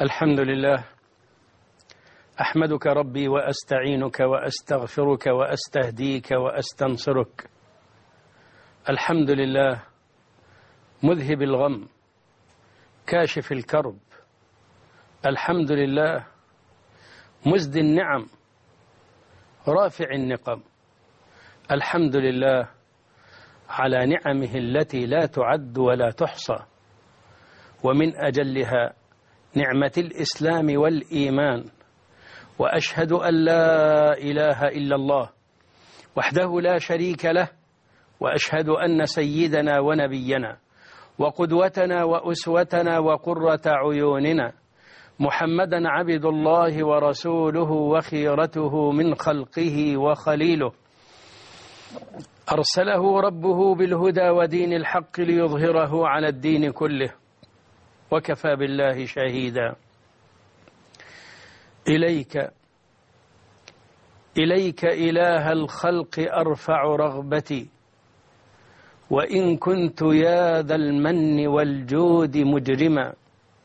الحمد لله. أحمدك ربي وأستعينك وأستغفرك وأستهديك وأستنصرك. الحمد لله مذهب الغم كاشف الكرب. الحمد لله مزدي النعم رافع النقم. الحمد لله على نعمه التي لا تعد ولا تحصى، ومن أجلها نعمة الإسلام والإيمان. وأشهد أن لا إله إلا الله وحده لا شريك له، وأشهد أن سيدنا ونبينا وقدوتنا وأسوتنا وقرة عيوننا محمدا عبد الله ورسوله وخيرته من خلقه وخليله، أرسله ربه بالهدى ودين الحق ليظهره على الدين كله، وكفى بالله شهيدا. إليك إله الخلق أرفع رغبتي، وإن كنت يا ذا المن والجود مجرما،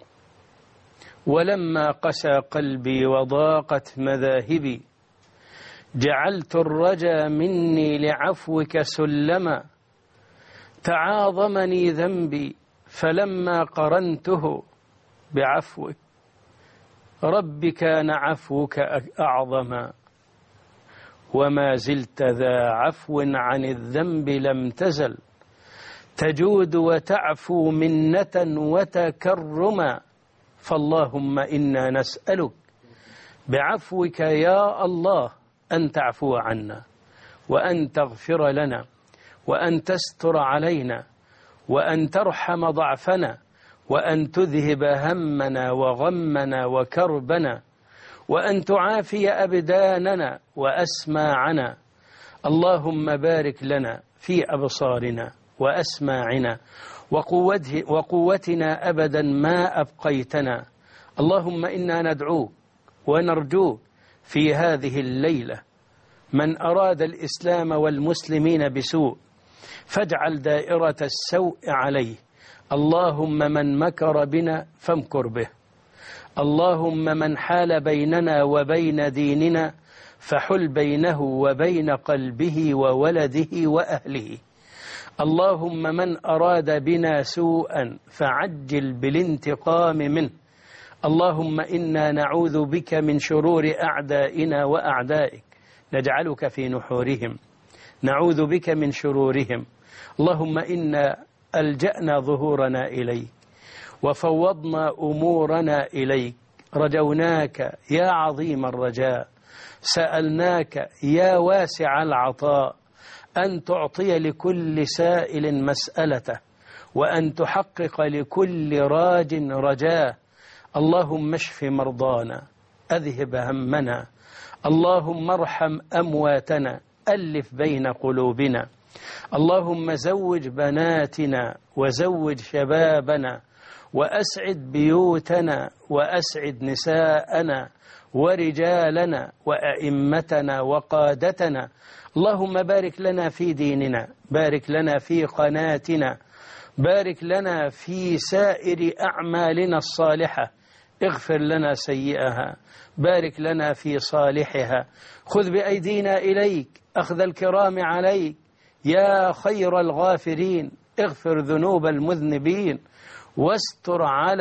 ولما قسى قلبي وضاقت مذاهبي جعلت الرجا مني لعفوك سلما. تعاظمني ذنبي فلما قرنته بعفوك رب كان عفوك أعظما، وما زلت ذا عفو عن الذنب لم تزل تجود وتعفو منة وتكرما. فاللهم إنا نسألك بعفوك يا الله أن تعفو عنا، وأن تغفر لنا، وأن تستر علينا، وأن ترحم ضعفنا، وأن تذهب همنا وغمنا وكربنا، وأن تعافي أبداننا وأسماعنا. اللهم بارك لنا في أبصارنا وأسماعنا وقوتنا أبدا ما أبقيتنا. اللهم إنا ندعوك ونرجوك في هذه الليلة من أراد الإسلام والمسلمين بسوء فاجعل دائرة السوء عليه. اللهم من مكر بنا فامكر به. اللهم من حال بيننا وبين ديننا فحل بينه وبين قلبه وولده وأهله. اللهم من أراد بنا سوءا فعجل بالانتقام منه. اللهم إنا نعوذ بك من شرور أعدائنا وأعدائك، نجعلك في نحورهم، نعوذ بك من شرورهم. اللهم إنا ألجأنا ظهورنا إليك وفوضنا أمورنا إليك، رجوناك يا عظيم الرجاء، سألناك يا واسع العطاء أن تعطي لكل سائل مسألته، وأن تحقق لكل راج رجاه. اللهم اشف مرضانا، أذهب همنا، اللهم ارحم أمواتنا، ألف بين قلوبنا. اللهم زوج بناتنا وزوج شبابنا، وأسعد بيوتنا وأسعد نساءنا ورجالنا وأئمتنا وقادتنا. اللهم بارك لنا في ديننا، بارك لنا في قناتنا، بارك لنا في سائر أعمالنا الصالحة، اغفر لنا سيئها، بارك لنا في صالحها. خذ بأيدينا إليك أخذ الكرام عليك يا خير الغافرين. اغفر ذنوب المذنبين واستر على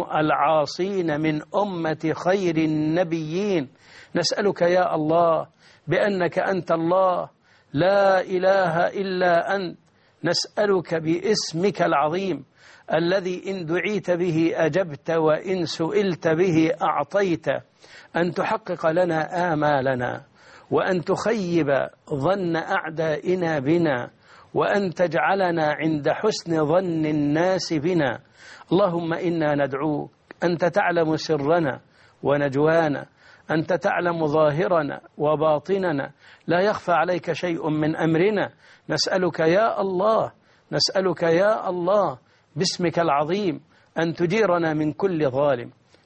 العاصين من أمة خير النبيين. نسألك يا الله بأنك أنت الله لا إله إلا أنت، نسألك باسمك العظيم الذي إن دعيت به أجبت وإن سئلت به أعطيت، أن تحقق لنا آمالنا، وأن تخيب ظن أعدائنا بنا، وأن تجعلنا عند حسن ظن الناس بنا. اللهم إنا ندعوك، أنت تعلم سرنا ونجوانا، أنت تعلم ظاهرنا وباطننا، لا يخفى عليك شيء من أمرنا. نسألك يا الله، نسألك يا الله باسمك العظيم أن تجيرنا من كل ظالم،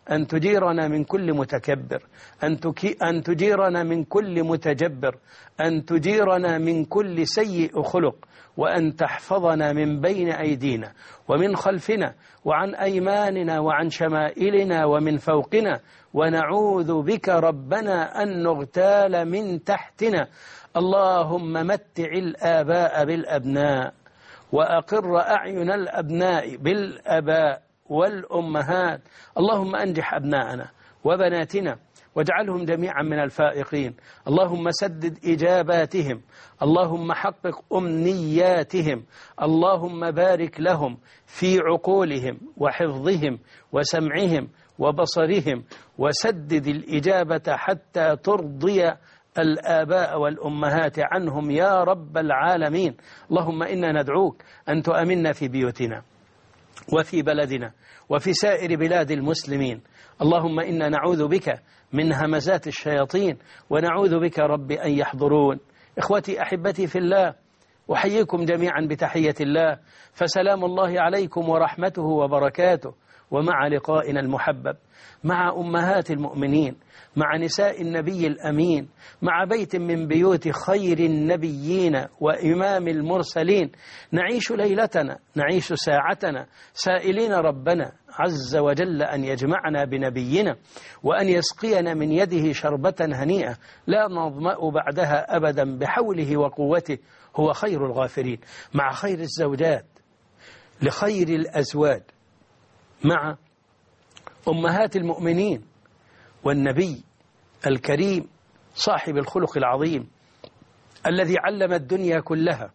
أن تجيرنا من كل متكبر، أن تجيرنا من كل متجبر، أن تجيرنا من كل سيء خلق، وأن تحفظنا من بين أيدينا ومن خلفنا وعن أيماننا وعن شمائلنا ومن فوقنا، ونعوذ بك ربنا أن نغتال من تحتنا. اللهم متع الآباء بالأبناء، وأقر أعين الأبناء بالأباء والأمهات. اللهم أنجح أبناءنا وبناتنا واجعلهم جميعا من الفائقين. اللهم سدد إجاباتهم، اللهم حقق أمنياتهم، اللهم بارك لهم في عقولهم وحفظهم وسمعهم وبصرهم، وسدد الإجابة حتى ترضي الآباء والأمهات عنهم يا رب العالمين. اللهم إنا ندعوك أن تؤمننا في بيوتنا وفي بلدنا وفي سائر بلاد المسلمين. اللهم إنا نعوذ بك من همزات الشياطين، ونعوذ بك رب أن يحضرون. إخوتي أحبتي في الله، أحييكم جميعا بتحية الله، فسلام الله عليكم ورحمته وبركاته. ومع لقائنا المحبب مع أمهات المؤمنين، مع نساء النبي الأمين، مع بيت من بيوت خير النبيين وإمام المرسلين، نعيش ليلتنا، نعيش ساعتنا، سائلين ربنا عز وجل أن يجمعنا بنبينا، وأن يسقينا من يده شربة هنيئة لا نظمأ بعدها أبدا بحوله وقوته. هو خير الغافرين، مع خير الزوجات لخير الأزواج، مع أمهات المؤمنين والنبي الكريم صاحب الخلق العظيم الذي علم الدنيا كلها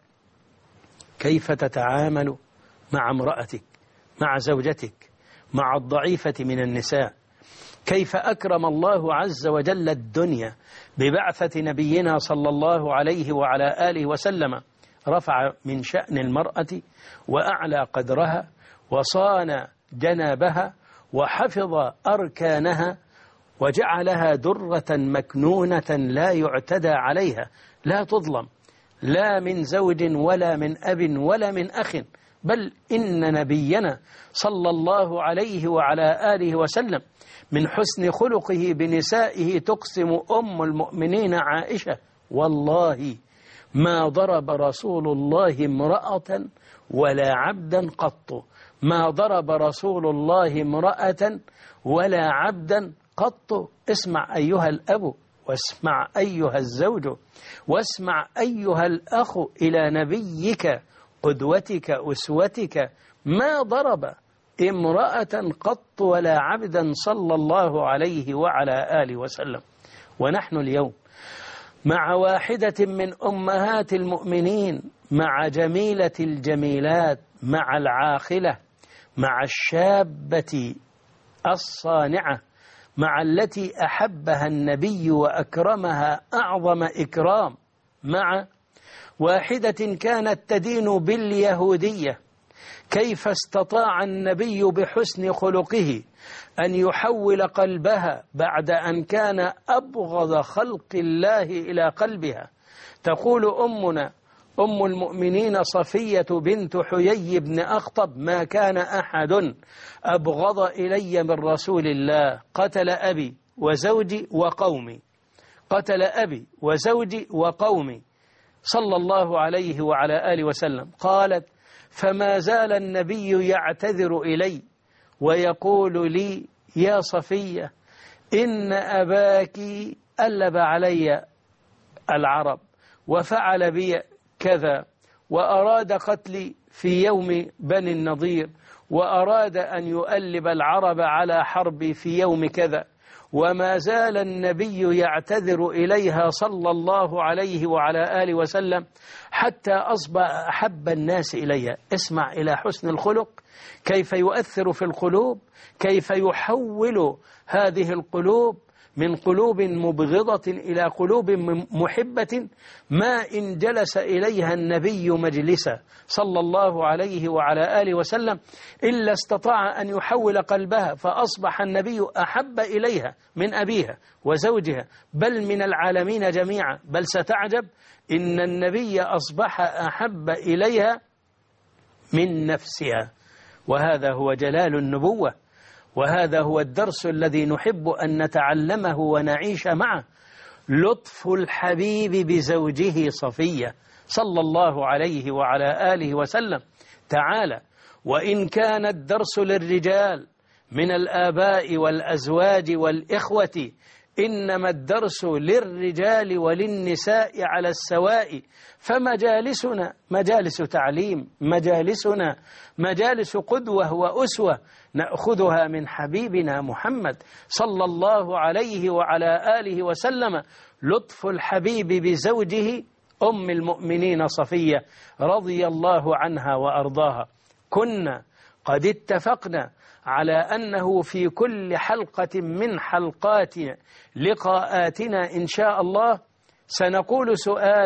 كيف تتعامل مع امرأتك، مع زوجتك، مع الضعيفة من النساء. كيف أكرم الله عز وجل الدنيا ببعثة نبينا صلى الله عليه وعلى آله وسلم، رفع من شأن المرأة وأعلى قدرها وصان جنابها وحفظ أركانها وجعلها درة مكنونة لا يعتدى عليها، لا تظلم لا من زوج ولا من أب ولا من أخ، بل إن نبينا صلى الله عليه وعلى آله وسلم من حسن خلقه بنسائه تقسم أم المؤمنين عائشة: والله ما ضرب رسول الله امرأة ولا عبدا قط، ما ضرب رسول الله امرأة ولا عبدا قط. اسمع أيها الأب، واسمع أيها الزوج، واسمع أيها الأخ إلى نبيك قدوتك أسوتك، ما ضرب امرأة قط ولا عبدا صلى الله عليه وعلى آله وسلم. ونحن اليوم مع واحدة من أمهات المؤمنين، مع جميلة الجميلات، مع العاقلة، مع الشابة الصانعة، مع التي أحبها النبي وأكرمها أعظم إكرام، مع واحدة كانت تدين باليهودية. كيف استطاع النبي بحسن خلقه أن يحول قلبها بعد أن كان أبغض خلق الله إلى قلبها؟ تقول أمنا أم المؤمنين صفية بنت حيي بن أخطب: ما كان أحد أبغض إلي من رسول الله، قتل أبي وزوجي وقومي، قتل أبي وزوجي وقومي صلى الله عليه وعلى آله وسلم. قالت: فما زال النبي يعتذر إلي ويقول لي: يا صفية، إن أباك ألب علي العرب وفعل بي كذا، وأراد قتلي في يوم بني النضير، وأراد أن يؤلب العرب على حربي في يوم كذا. وما زال النبي يعتذر إليها صلى الله عليه وعلى آله وسلم حتى أصبح أحب الناس إليها. اسمع إلى حسن الخلق كيف يؤثر في القلوب، كيف يحول هذه القلوب من قلوب مبغضة إلى قلوب محبة. ما إن جلس إليها النبي مجلسا صلى الله عليه وعلى آله وسلم إلا استطاع أن يحول قلبها، فأصبح النبي أحب إليها من أبيها وزوجها، بل من العالمين جميعا. بل ستعجب إن النبي أصبح أحب إليها من نفسها، وهذا هو جلال النبوة، وهذا هو الدرس الذي نحب أن نتعلمه ونعيش معه، لطف الحبيب بزوجه صفية صلى الله عليه وعلى آله وسلم. تعالى، وإن كان الدرس للرجال من الآباء والأزواج والإخوة، إنما الدرس للرجال وللنساء على السواء، فمجالسنا مجالس تعليم، مجالسنا مجالس قدوة وأسوة نأخذها من حبيبنا محمد صلى الله عليه وعلى آله وسلم. لطف الحبيب بزوجه أم المؤمنين صفية رضي الله عنها وأرضاها. كنا قد اتفقنا على أنه في كل حلقة من حلقات لقاءاتنا إن شاء الله سنقول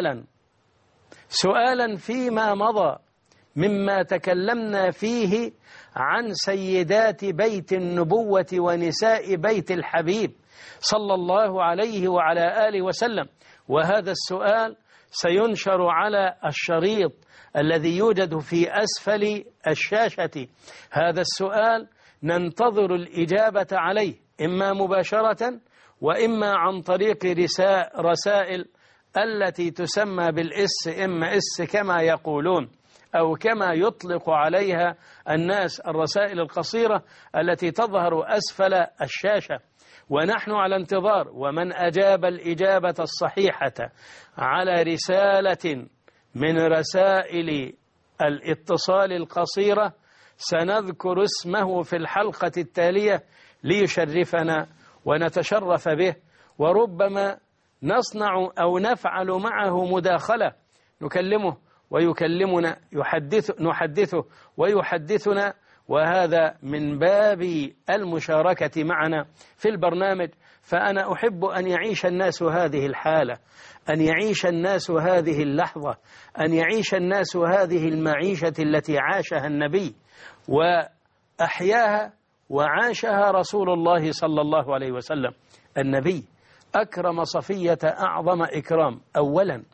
سؤالا فيما مضى مما تكلمنا فيه عن سيدات بيت النبوة ونساء بيت الحبيب صلى الله عليه وعلى آله وسلم. وهذا السؤال سينشر على الشريط الذي يوجد في أسفل الشاشة. هذا السؤال ننتظر الإجابة عليه إما مباشرة وإما عن طريق رسائل التي تسمى بالSMS كما يقولون، أو كما يطلق عليها الناس الرسائل القصيرة التي تظهر أسفل الشاشة. ونحن على انتظار، ومن أجاب الإجابة الصحيحة على رسالة من رسائل الاتصال القصيرة سنذكر اسمه في الحلقة التالية ليشرفنا ونتشرف به، وربما نصنع أو نفعل معه مداخلة، نكلمه ويكلمنا، نحدثه ويحدثنا، وهذا من باب المشاركة معنا في البرنامج. فأنا أحب أن يعيش الناس هذه الحالة، أن يعيش الناس هذه اللحظة، أن يعيش الناس هذه المعيشة التي عاشها النبي وأحياها وعاشها رسول الله صلى الله عليه وسلم. النبي أكرم صفية أعظم إكرام. أولا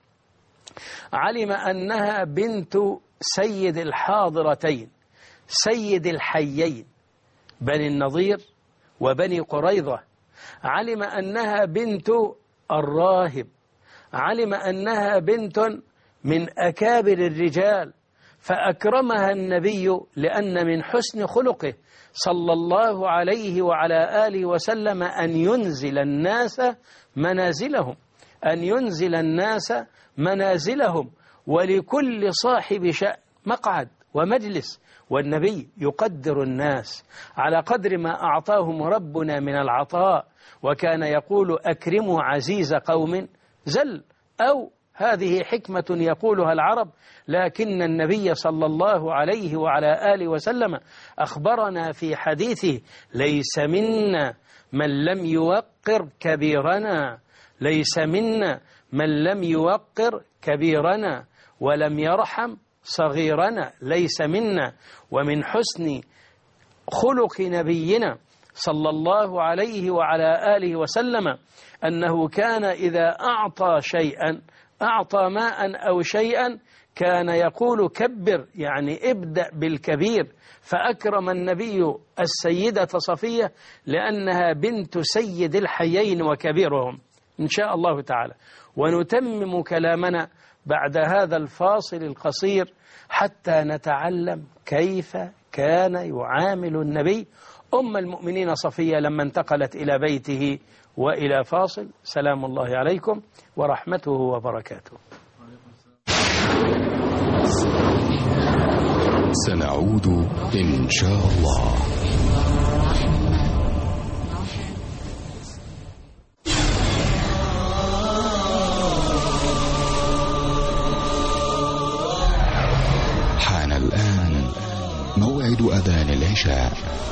علم أنها بنت سيد الحاضرتين، سيد الحيين، بني النضير وبني قريظة. علم أنها بنت الراهب، علم أنها بنت من أكابر الرجال، فأكرمها النبي لأن من حسن خلقه صلى الله عليه وعلى آله وسلم أن ينزل الناس منازلهم، أن ينزل الناس منازلهم، ولكل صاحب شأن مقعد ومجلس، والنبي يقدر الناس على قدر ما أعطاهم ربنا من العطاء، وكان يقول أكرموا عزيز قوم زل، أو هذه حكمة يقولها العرب، لكن النبي صلى الله عليه وعلى آله وسلم أخبرنا في حديثه ليس منا من لم يوقر كبيرنا، ليس منا من لم يوقر كبيرنا ولم يرحم صغيرنا، ليس منا. ومن حسن خلق نبينا صلى الله عليه وعلى آله وسلم أنه كان إذا أعطى شيئا، أعطى ماء أو شيئا، كان يقول كبر، يعني ابدأ بالكبير. فأكرم النبي السيدة صفية لأنها بنت سيد الحيين وكبيرهم إن شاء الله تعالى. ونتمم كلامنا بعد هذا الفاصل القصير حتى نتعلم كيف كان يعامل النبي أم المؤمنين صفية لما انتقلت إلى بيته. وإلى فاصل. سلام الله عليكم ورحمته وبركاته. سنعود إن شاء الله. حان الآن موعد أذان العشاء.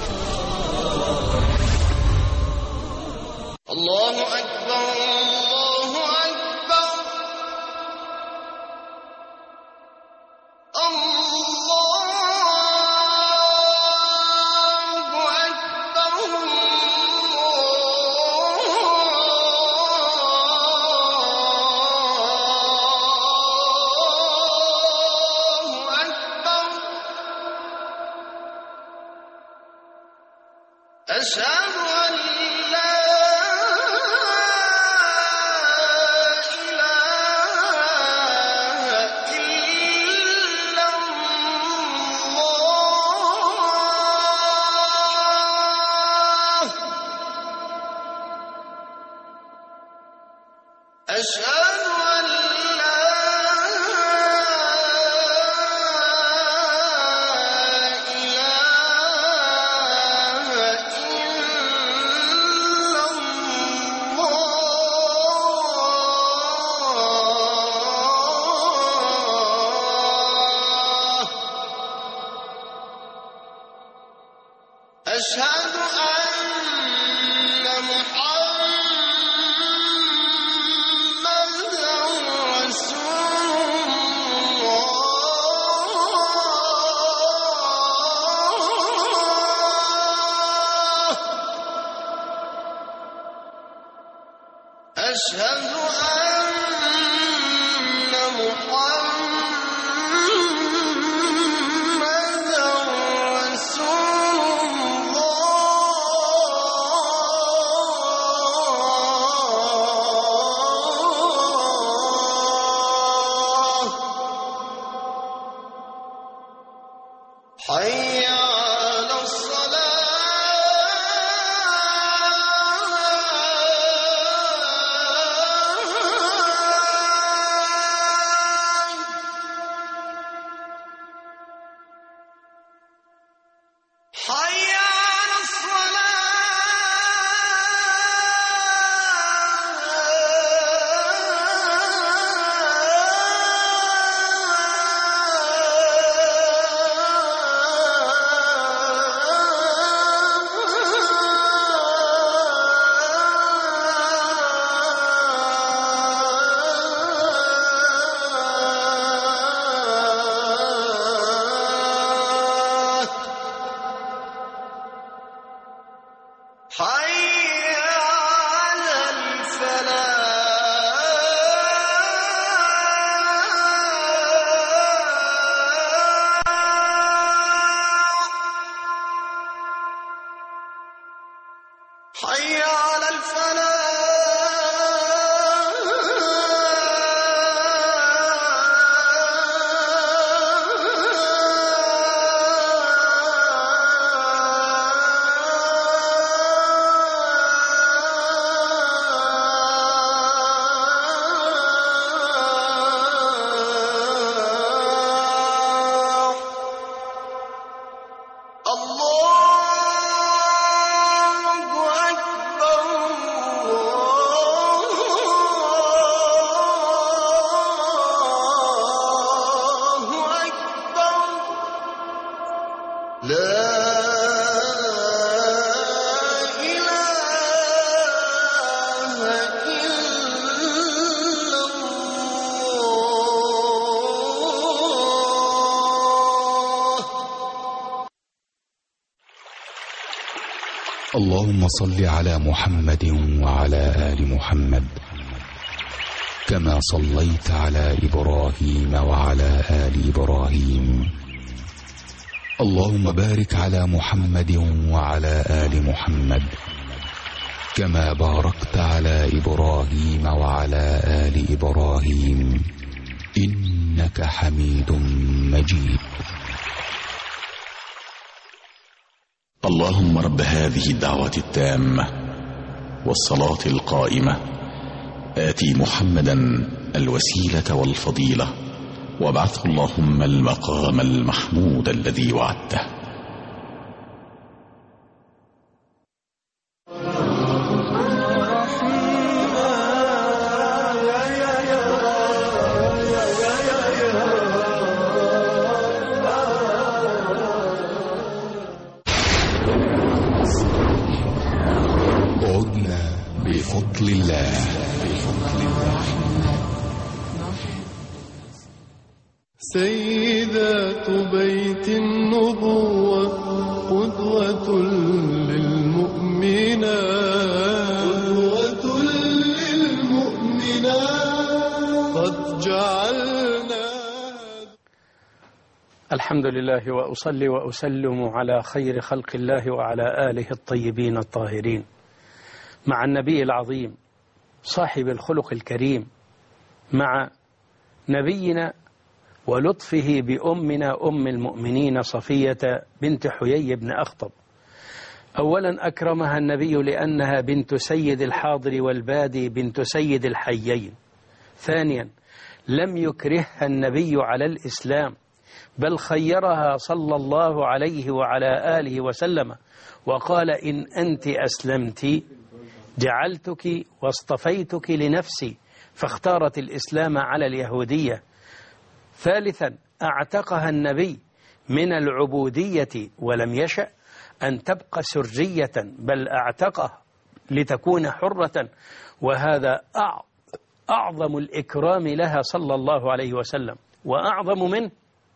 الله أكبر الله أكبر الله أكبر الله أكبر. أشهد أن لا إله إلا الله. أشهد أن لا إله إلا الله. أشهد أن محمدًا رسول الله. أشهد أن محمدًا رسول الله. حي على الصلاة. حي على الصلاة. حي على الفلاح. حي على الفلاح. الله أكبر. الله أكبر. لا إله إلا الله. اللهم صل على محمد وعلى آل محمد كما صليت على إبراهيم وعلى آل إبراهيم. اللهم بارك على محمد وعلى آل محمد كما باركت على إبراهيم وعلى آل إبراهيم إنك حميد مجيد. اللهم رب هذه الدعوة التامة والصلاة القائمة آتي محمدا الوسيلة والفضيلة وابعثه اللهم المقام المحمود الذي وعدته. عدنا بفضل الله. سيدات بيت النبوة قدوة للمؤمنات قد جعلنا. الحمد لله وأصلي وأسلم على خير خلق الله وعلى آله الطيبين الطاهرين، مع النبي العظيم صاحب الخلق الكريم، مع نبينا ولطفه بأمنا أم المؤمنين صفية بنت حيي بن أخطب. أولا أكرمها النبي لأنها بنت سيد الحاضر والبادي، بنت سيد الحيين. ثانيا لم يكرهها النبي على الإسلام، بل خيرها صلى الله عليه وعلى آله وسلم وقال: إن أنت أسلمت جعلتك واصطفيتك لنفسي، فاختارت الإسلام على اليهودية. ثالثا أعتقها النبي من العبودية ولم يشأ أن تبقى سرجية، بل أعتقها لتكون حرة، وهذا أعظم الإكرام لها صلى الله عليه وسلم. وأعظم منه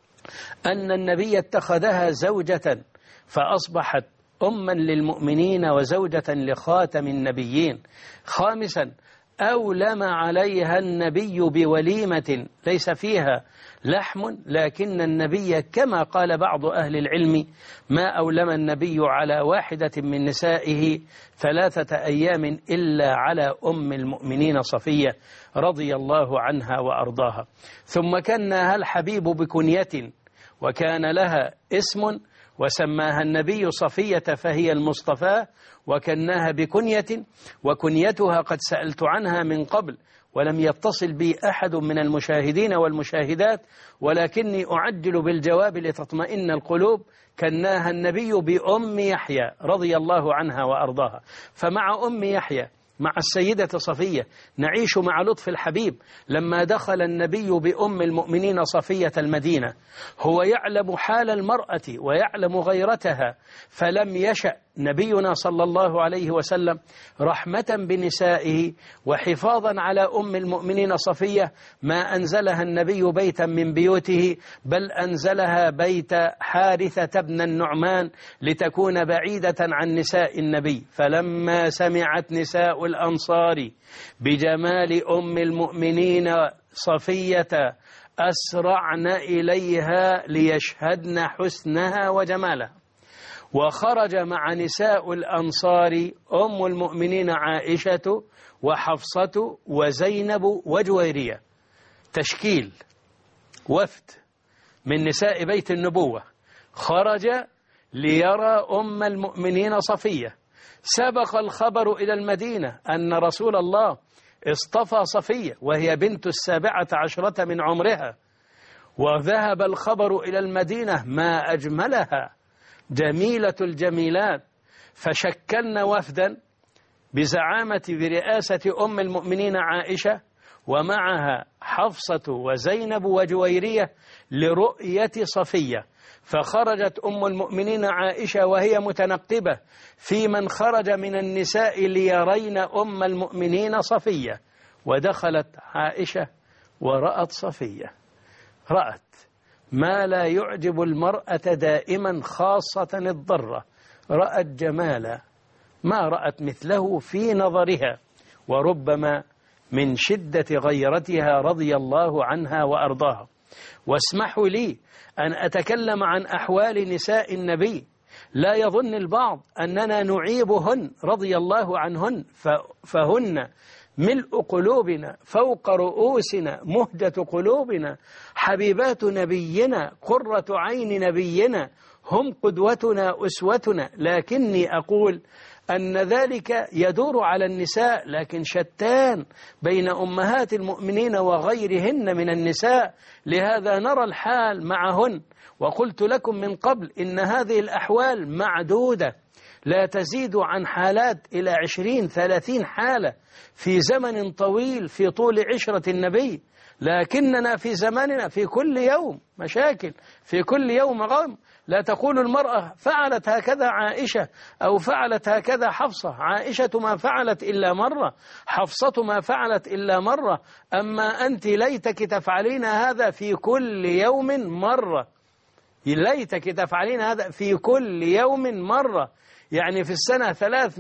أن النبي اتخذها زوجة فأصبحت أما للمؤمنين وزوجة لخاتم النبيين. خامسا أولم عليها النبي بوليمة ليس فيها لحم، لكن النبي كما قال بعض أهل العلم: ما أولم النبي على واحدة من نسائه 3 أيام إلا على أم المؤمنين صفية رضي الله عنها وأرضاها. ثم كناها الحبيب بكنية، وكان لها اسم وسماها النبي صفية فهي المصطفى، وكناها بكنية، وكنيتها قد سألت عنها من قبل ولم يتصل بي أحد من المشاهدين والمشاهدات، ولكني أعجل بالجواب لتطمئن القلوب. كناها النبي بأم يحيى رضي الله عنها وأرضاها. فمع أم يحيى مع السيدة صفية نعيش مع لطف الحبيب لما دخل النبي بأم المؤمنين صفية المدينة. هو يعلم حال المرأة ويعلم غيرتها، فلم يشأ نبينا صلى الله عليه وسلم رحمة بنسائه وحفاظا على أم المؤمنين صفية ما أنزلها النبي بيتا من بيوته، بل أنزلها بيت حارثة بن النعمان لتكون بعيدة عن نساء النبي. فلما سمعت نساء الأنصار بجمال أم المؤمنين صفية أسرعن إليها ليشهدن حسنها وجمالها. وخرج مع نساء الأنصار أم المؤمنين عائشة وحفصة وزينب وجويرية، تشكيل وفد من نساء بيت النبوة خرج ليرى أم المؤمنين صفية. سبق الخبر إلى المدينة أن رسول الله اصطفى صفية وهي بنت 17 من عمرها، وذهب الخبر إلى المدينة ما أجملها، جميلة الجميلات. فشكلنا وفدا بزعامة برئاسة أم المؤمنين عائشة ومعها حفصة وزينب وجويرية لرؤية صفية. فخرجت أم المؤمنين عائشة وهي متنقبة في من خرج من النساء ليرين أم المؤمنين صفية، ودخلت عائشة ورأت صفية، رأت ما لا يعجب المرأة دائما خاصة الضرة، رأت جمالا ما رأت مثله في نظرها، وربما من شدة غيرتها رضي الله عنها وأرضاها. واسمحوا لي أن أتكلم عن أحوال نساء النبي، لا يظن البعض أننا نعيبهن رضي الله عنهن، فهن ملء قلوبنا، فوق رؤوسنا، مهجة قلوبنا، حبيبات نبينا، قرة عين نبينا، هم قدوتنا أسوتنا. لكني أقول أن ذلك يدور على النساء، لكن شتان بين أمهات المؤمنين وغيرهن من النساء، لهذا نرى الحال معهن. وقلت لكم من قبل إن هذه الأحوال معدودة، لا تزيد عن حالات إلى 20-30 حالة في زمن طويل في طول عشرة النبي. لكننا في زماننا في كل يوم مشاكل، في كل يوم غم. لا تقول المرأة فعلت هكذا عائشة أو فعلت هكذا حفصة، عائشة ما فعلت إلا مرة، حفصة ما فعلت إلا مرة، أما أنت ليتك تفعلين هذا في كل يوم مرة، ليتك تفعلين هذا في كل يوم مرة، يعني في السنة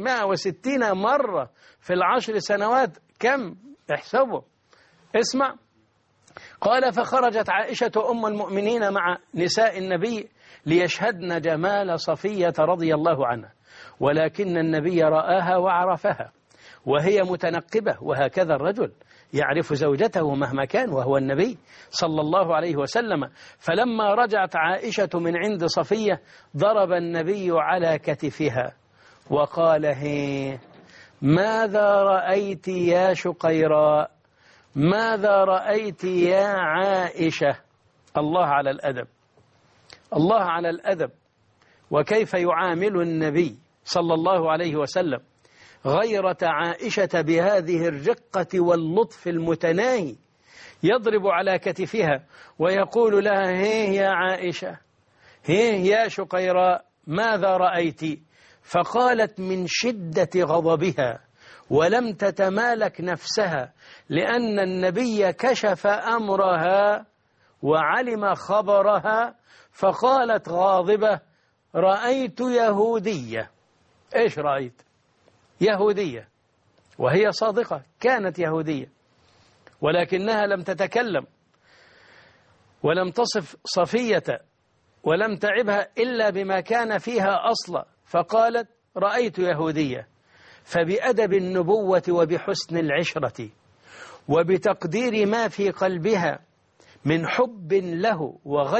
360 مرة، في ال10 سنوات كم؟ احسبوا. اسمع، قال فخرجت عائشة أم المؤمنين مع نساء النبي ليشهدن جمال صفية رضي الله عنها، ولكن النبي رآها وعرفها وهي متنقبة، وهكذا الرجل يعرف زوجته مهما كان وهو النبي صلى الله عليه وسلم. فلما رجعت عائشة من عند صفية ضرب النبي على كتفها وقال: ماذا رأيت يا شقيراء؟ ماذا رأيت يا عائشة؟ الله على الأدب، الله على الأدب، وكيف يعامل النبي صلى الله عليه وسلم غيرة عائشة بهذه الرقة واللطف المتناهي، يضرب على كتفها ويقول لها: يا عائشة، يا شقيراء، ماذا رأيت؟ فقالت من شدة غضبها ولم تتمالك نفسها، لأن النبي كشف أمرها وعلم خبرها، فقالت غاضبة: رأيت يهودية. إيش رأيت؟ يهودية، وهي صادقة، كانت يهودية، ولكنها لم تتكلم ولم تصف صفية ولم تعبها إلا بما كان فيها أصلا، فقالت: رأيت يهودية. فبأدب النبوة وبحسن العشرة وبتقدير ما في قلبها من حب له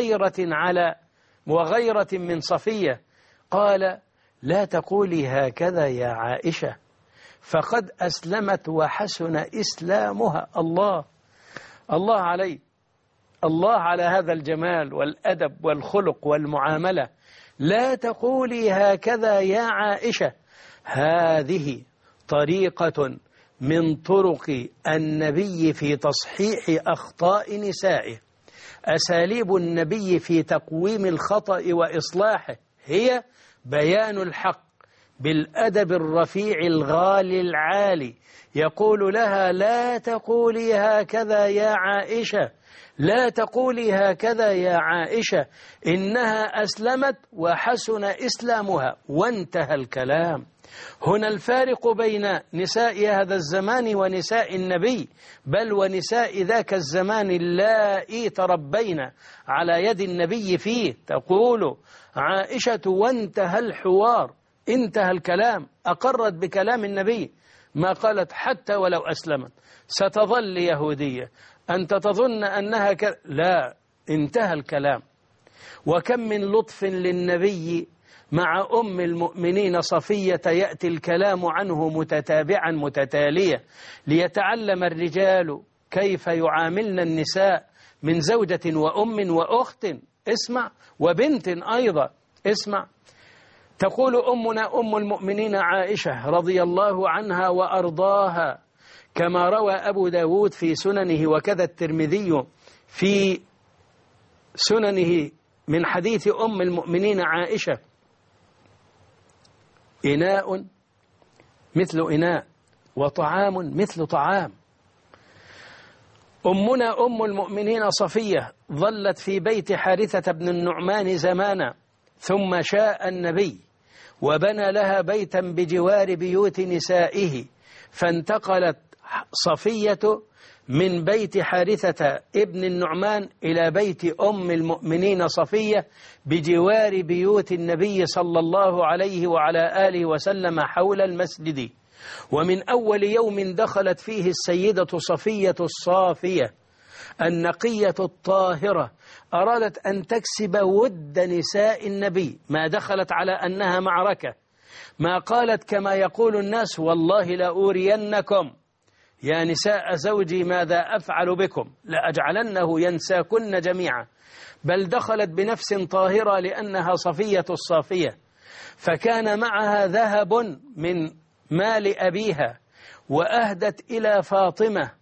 وغيرة من صفية قال: لا تقولي هكذا يا عائشة، فقد أسلمت وحسن إسلامها. الله عليه، الله على هذا الجمال والأدب والخلق والمعاملة. لا تقولي هكذا يا عائشة. هذه طريقة من طرق النبي في تصحيح أخطاء نسائه، أساليب النبي في تقويم الخطأ وإصلاحه هي بيان الحق بالأدب الرفيع الغالي العالي. يقول لها: لا تقولي هكذا يا عائشة، لا تقولي هكذا يا عائشة، إنها أسلمت وحسن إسلامها، وانتهى الكلام. هنا الفارق بين نساء هذا الزمان ونساء النبي، بل ونساء ذاك الزمان اللائي تربين على يد النبي فيه. تقول عائشة: وانتهى الحوار، انتهى الكلام، أقرت بكلام النبي، ما قالت حتى ولو أسلمت ستظل يهودية، أنت تظن أنها لا، انتهى الكلام. وكم من لطف للنبي مع أم المؤمنين صفية يأتي الكلام عنه متتابعا متتاليا، ليتعلم الرجال كيف يعاملن النساء من زوجة وأم وأخت، اسمع، وبنت أيضا، اسمع. تقول أمنا أم المؤمنين عائشة رضي الله عنها وأرضاها، كما روى أبو داود في سننه وكذا الترمذي في سننه من حديث أم المؤمنين عائشة: إناء مثل إناء وطعام مثل طعام. أمنا أم المؤمنين صفية ظلت في بيت حارثة بن النعمان زمانا، ثم شاء النبي وبنى لها بيتا بجوار بيوت نسائه، فانتقلت صفية من بيت حارثة ابن النعمان إلى بيت أم المؤمنين صفية بجوار بيوت النبي صلى الله عليه وعلى آله وسلم حول المسجد. ومن أول يوم دخلت فيه السيدة صفية الصافية النقية الطاهرة أرادت أن تكسب ود نساء النبي، ما دخلت على أنها معركة، ما قالت كما يقول الناس: والله لأورينكم يا نساء زوجي ماذا أفعل بكم، لأجعلنه ينساكن جميعا، بل دخلت بنفس طاهرة لأنها صفية الصافية، فكان معها ذهب من مال أبيها، وأهدت إلى فاطمة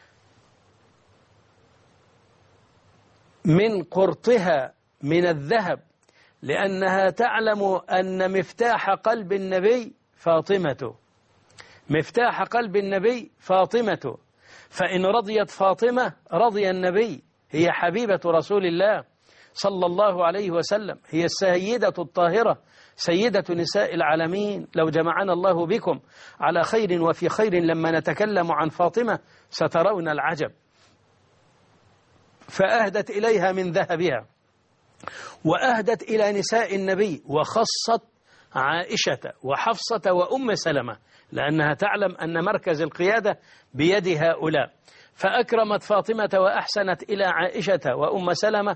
من قرطها من الذهب، لأنها تعلم أن مفتاح قلب النبي فاطمة، مفتاح قلب النبي فاطمة، فإن رضيت فاطمة رضي النبي، هي حبيبة رسول الله صلى الله عليه وسلم، هي السيدة الطاهرة سيدة نساء العالمين. لو جمعنا الله بكم على خير وفي خير لما نتكلم عن فاطمة سترون العجب. فأهدت إليها من ذهبها، وأهدت إلى نساء النبي، وخصت عائشة وحفصة وأم سلمة، لأنها تعلم أن مركز القيادة بيد هؤلاء، فأكرمت فاطمة وأحسنت إلى عائشة وأم سلمة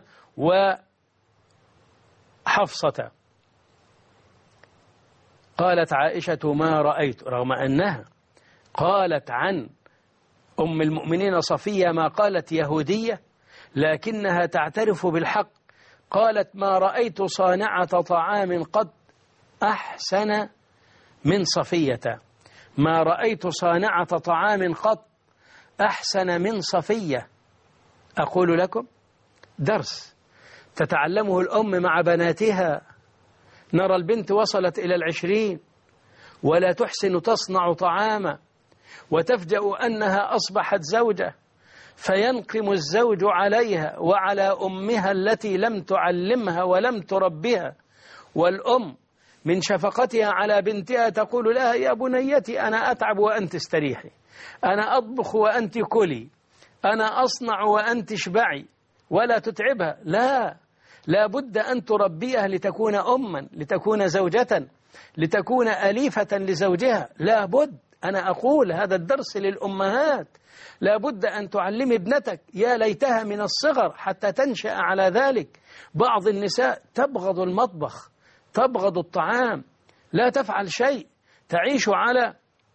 وحفصة. قالت عائشة ما رأيت، رغم أنها قالت عن أم المؤمنين صفية ما قالت يهودية، لكنها تعترف بالحق. قالت ما رأيت صانعة طعام قد أحسن من صفية، ما رأيت صانعة طعام قد أحسن من صفية. أقول لكم درس تتعلمه الأم مع بناتها. نرى البنت وصلت إلى 20 ولا تحسن تصنع طعاما، وتفجأ أنها أصبحت زوجة، فينقم الزوج عليها وعلى أمها التي لم تعلمها ولم تربها، والأم من شفقتها على بنتها تقول لها يا بنيتي أنا أتعب وأنت استريحي، أنا أطبخ وأنت كلي، أنا أصنع وأنت اشبعي، ولا تتعبها. لا بد أن تربيها لتكون أما، لتكون زوجة، لتكون أليفة لزوجها. لا بد، أنا أقول هذا الدرس للأمهات، لا بد أن تعلم ابنتك، يا ليتها من الصغر حتى تنشأ على ذلك. بعض النساء تبغض المطبخ، تبغض الطعام، لا تفعل شيء، تعيش على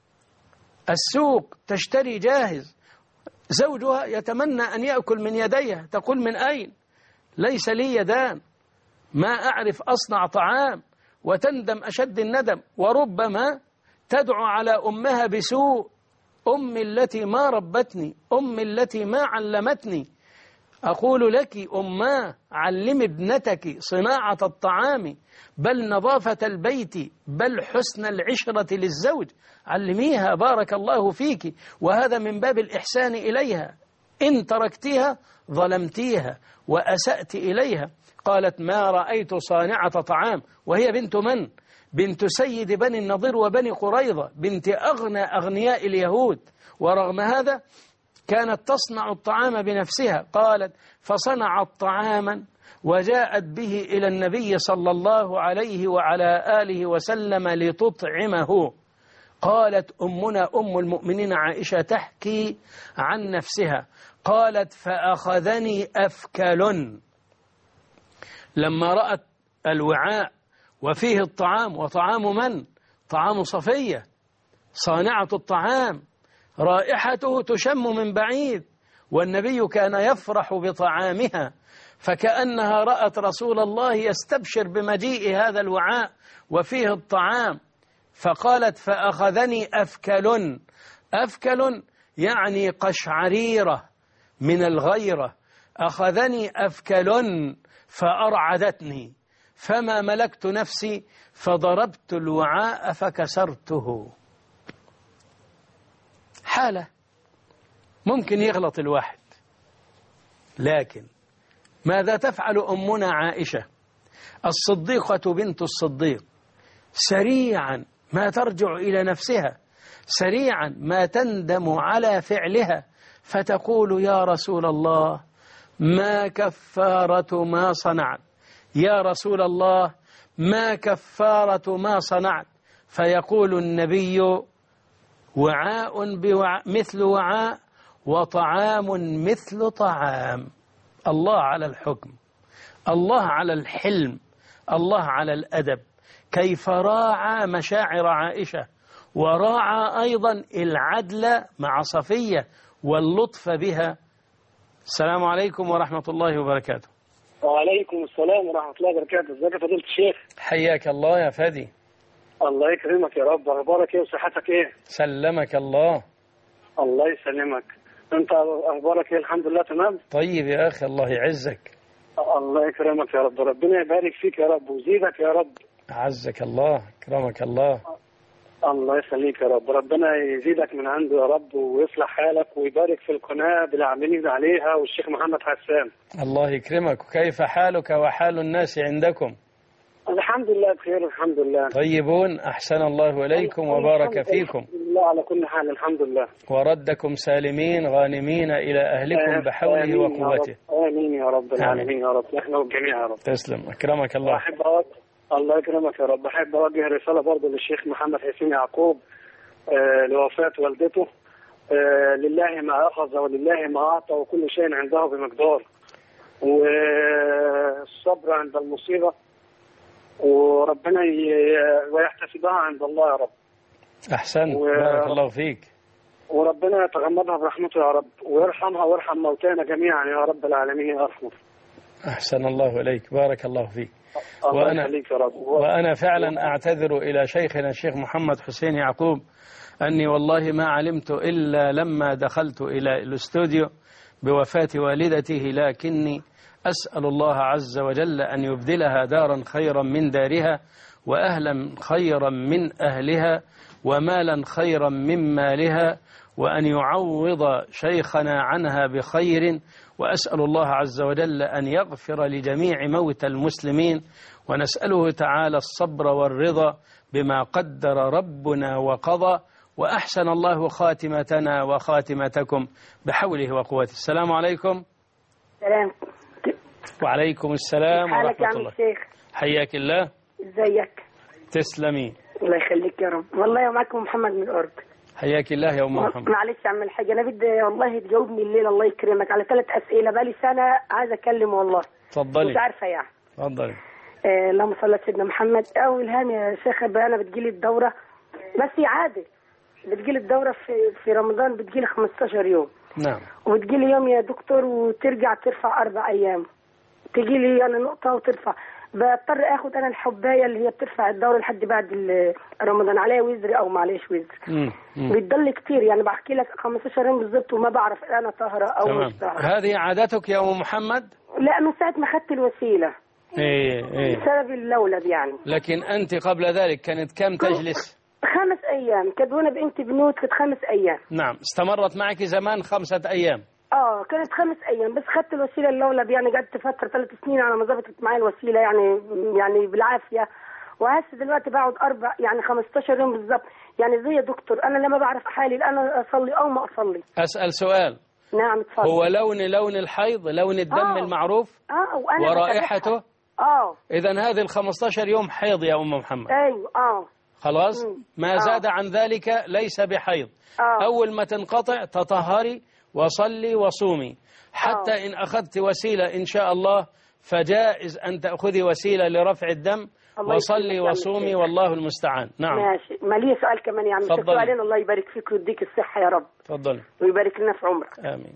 السوق تشتري جاهز، زوجها يتمنى أن يأكل من يديها، تقول من أين؟ ليس لي يدان، ما أعرف أصنع طعام، وتندم أشد الندم، وربما تدعو على أمها بسوء، أمي التي ما ربتني، أمي التي ما علمتني. أقول لك أماه علم ابنتك صناعة الطعام، بل نظافة البيت، بل حسن العشرة للزوج، علميها بارك الله فيك، وهذا من باب الإحسان إليها. إن تركتها ظلمتيها وأسأت إليها. قالت ما رأيت صانعة طعام، وهي بنت من؟ بنت سيد بني النضير وبني قريظة، بنت أغنى أغنياء اليهود، ورغم هذا كانت تصنع الطعام بنفسها. قالت فصنعت طعاما وجاءت به إلى النبي صلى الله عليه وعلى آله وسلم لتطعمه. قالت أمنا أم المؤمنين عائشة تحكي عن نفسها، قالت فأخذني أفكل، لما رأت الوعاء وفيه الطعام، وطعام من؟ طعام صفية صانعة الطعام، رائحته تشم من بعيد، والنبي كان يفرح بطعامها، فكأنها رأت رسول الله يستبشر بمجيء هذا الوعاء وفيه الطعام، فقالت فأخذني أفكل. أفكل يعني قشعريرة من الغيرة، أخذني أفكل فأرعدتني، فما ملكت نفسي فضربت الوعاء فكسرته. حالة ممكن يغلط الواحد، لكن ماذا تفعل أمنا عائشة الصديقة بنت الصديق؟ سريعا ما ترجع إلى نفسها، سريعا ما تندم على فعلها، فتقول يا رسول الله ما كفارة ما صنعت، يا رسول الله ما كفارة ما صنعت. فيقول النبي وعاء مثل وعاء، وطعام مثل طعام. الله على الحكم، الله على الحلم، الله على الأدب، كيف راعى مشاعر عائشة، وراعى أيضا العدل مع صفية واللطف بها. السلام عليكم ورحمة الله وبركاته. وعليكم السلام ورحمة الله وبركاته. ازيك يا فضيلة الشيخ؟ حياك الله يا فادي. الله يكرمك يا رب. أخبارك إيه وصحتك إيه؟ سلمك الله. الله يسلمك. أنت أخبارك إيه؟ الحمد لله تمام؟ طيب يا أخي الله يعزك. الله يكرمك يا رب، ربنا يبارك فيك يا رب ويزيدك يا رب. عزك الله، كرمك الله. الله يخليك يا رب، ربنا يزيدك من عنده يا رب ويصلح حالك ويبارك في القناة بالعاملين عليها والشيخ محمد حسان. الله يكرمك. وكيف حالك وحال الناس عندكم؟ الحمد لله بخير الحمد لله. طيبون، أحسن الله إليكم وبارك فيكم. لله على كل حال، الحمد لله. وردكم سالمين غانمين إلى أهلكم بحوله آمين وقوته. يا رب. آمين يا رب العالمين يا رب، نحن والجميع يا رب. تسلم، أكرمك الله. الله يكرمك يا رب. أحب أوجه رسالة برضه للشيخ محمد حسين يعقوب لوفاة والدته. لله ما أخذ ولله ما أعطى وكل شيء عنده بمقدار، والصبر عند المصيبة، وربنا ويحتسبها عند الله يا رب. أحسنت، بارك الله فيك. وربنا يتغمدها برحمته يا رب، ويرحمها ويرحم موتانا جميعا يا رب العالمين يا أرحم. أحسن الله إليك، بارك الله فيك. الله يخليك يا رب. وأنا فعلا أعتذر إلى شيخنا الشيخ محمد حسين يعقوب أني والله ما علمت إلا لما دخلت إلى الاستوديو بوفاة والدته، لكني أسأل الله عز وجل أن يبدلها دارا خيرا من دارها، وأهلا خيرا من أهلها، ومالا خيرا من مالها، وأن يعوض شيخنا عنها بخير. وأسأل الله عز وجل أن يغفر لجميع موتى المسلمين، ونسأله تعالى الصبر والرضا بما قدر ربنا وقضى، وأحسن الله خاتمتنا وخاتمتكم بحوله وقوته. السلام عليكم. سلام. وعليكم السلام ورحمة الله. الشيخ حياك الله. ازيك؟ تسلمي. الله يخليك يا رب. والله معكم محمد من الأردن. حياك الله يا أم محمد. معلش أعمل حاجة، أنا بدي والله تجاوبني الليلة الله يكرمك على 3 أسئلة بقالي سنة عايزة أكلم والله. اتفضلي. مش عارفة يعني. اتفضلي. اللهم صل على سيدنا محمد. أول هام يا شيخ بقى، أنا بتجيلي الدورة بس عادي، بتجيلي الدورة في رمضان بتجيلي 15 يوم. نعم. وبتجيلي يوم يا دكتور وترجع ترفع 4 أيام. تجيلي أنا نقطة وترفع، بضطر اخد انا الحبايه اللي هي بترفع الدوره لحد بعد رمضان، عليها وزر او معليش وزر. بيتضل كتير يعني، بحكي لك 15 يوم بالظبط وما بعرف انا طاهره او تمام. مش طاهره. هذه عادتك يا ام محمد؟ لا، من ساعه ما خدت الوسيله. ايه بسبب اللولب يعني. لكن انت قبل ذلك كانت كم تجلس؟ 5 ايام، كانت وانا بنت بنوت كانت 5 ايام. نعم، استمرت معك زمان 5 ايام. كانت 5 ايام بس خدت الوسيله اللولب يعني، قعدت فتره 3 سنين على ما ظبطت معايا الوسيله يعني بالعافيه. وهسه دلوقتي بقعد 4 يعني 15 يوم بالظبط يعني. زي يا دكتور انا لما بعرف حالي انا اصلي او ما اصلي. اسال سؤال. نعم اتفضل. هو لون الحيض لون الدم المعروف؟ وأنا ورائحته؟ اذا هذه ال15 يوم حيض يا ام محمد. ايوه خلاص. ما زاد عن ذلك ليس بحيض. اول ما تنقطع تطهري وصلي وصومي، حتى إن أخذت وسيلة إن شاء الله فجائز أن تأخذي وسيلة لرفع الدم، وصلي وصومي والله المستعان. نعم ماشي. ما لي سؤال كمان يا عم. سؤالين. الله يبارك فيك ويديك الصحة يا رب. تفضل. ويبارك لنا في عمرك. آمين.